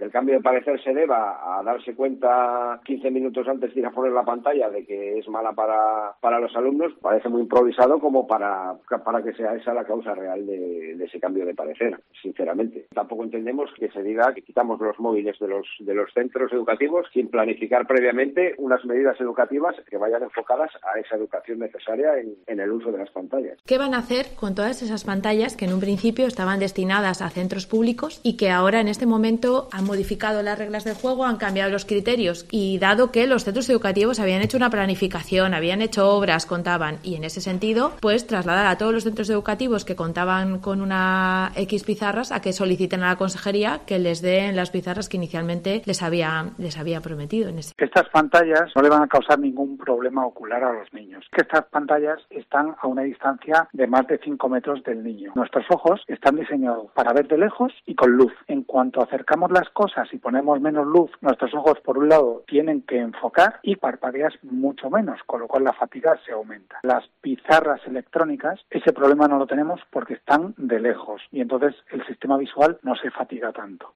el cambio de parecer se deba a darse cuenta 15 minutos antes de ir a poner la pantalla de que es mala para los alumnos, parece muy improvisado como para que sea esa la causa real de ese cambio de parecer, sinceramente. Tampoco entendemos que se diga que quitamos los móviles de los centros educativos sin planificar previamente unas medidas educativas que vayan enfocadas a esa educación necesaria en el uso de las pantallas. ¿Qué van a hacer con todas esas pantallas que en un principio estaban destinadas a centros públicos y que ahora en este momento han modificado las reglas del juego, han cambiado los criterios? Y dado que los centros educativos habían hecho una planificación, habían hecho obras, contaban, y en ese sentido, pues trasladar a todos los centros educativos que contaban con una X pizarras a que soliciten a la consejería que les den las pizarras que inicialmente les había prometido. Estas pantallas no le van a causar ningún problema ocular a los niños. Que estas pantallas están a una distancia de más de 5 metros del niño. Nuestros ojos están diseñados para ver de lejos y con luz. En cuanto acercamos las cosas y ponemos menos luz, nuestros ojos por un lado tienen que enfocar y parpadeas mucho menos, con lo cual la fatiga se aumenta. Las pizarras electrónicas, ese problema no lo tenemos porque están de lejos y entonces el sistema visual no se fatiga tanto.